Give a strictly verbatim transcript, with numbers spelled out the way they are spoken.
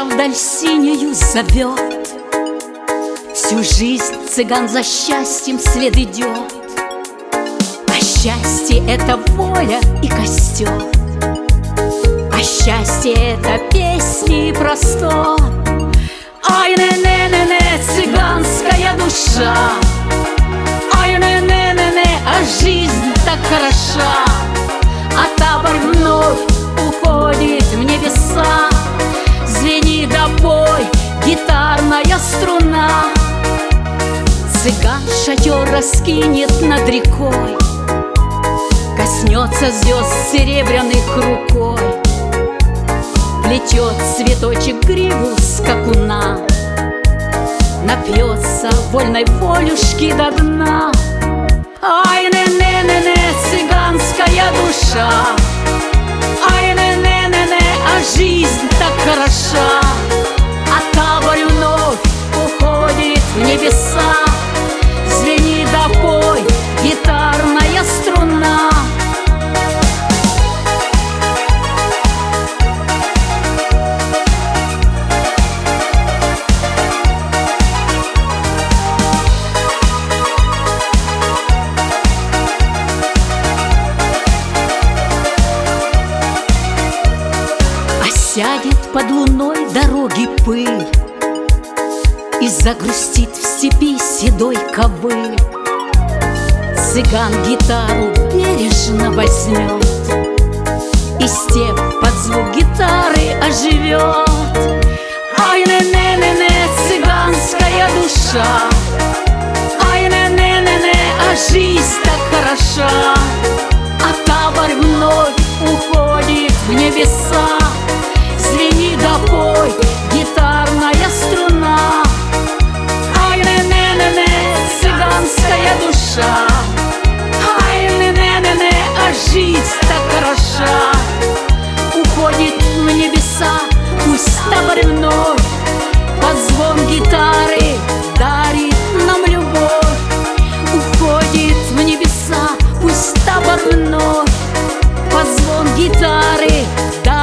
вдаль синюю зовет. Всю жизнь цыган за счастьем след идет, а счастье — это воля и костер, а счастье — это песни и простор. Ай-не-не-не-не, цыганская душа, ай-не-не-не-не, а жизнь так хороша, а табор вновь уходит в небеса. Звенит до бой гитарная струна, цыган шатер раскинет над рекой, коснется звезд серебряных рукой, плетет цветочек гриву скакуна, напьется вольной волюшки до дна. Ай-не-не-не-не, цыганская душа, ай-не-не-не-не, а жизнь так хороша, а табор вновь уходит в небеса. Звенит до бой гитарная струна. Сядет под луной дороги пыль и загрустит в степи седой ковыль. Цыган гитару бережно возьмет и степь под звук гитары оживет. Ай-не-не-не-не, цыганская душа, ай-не-не-не-не, а жизнь так хороша, а табор вновь уходит в небеса. Звенит до бой гитарная струна. Ай-не-не-не-не, цыганская душа, ай-не-не-не-не, а жизнь так хороша, уходит в небеса. Пусть табор вновь под звон гитары дарит нам любовь. Уходит в небеса, пусть табор вновь под звон гитары дарит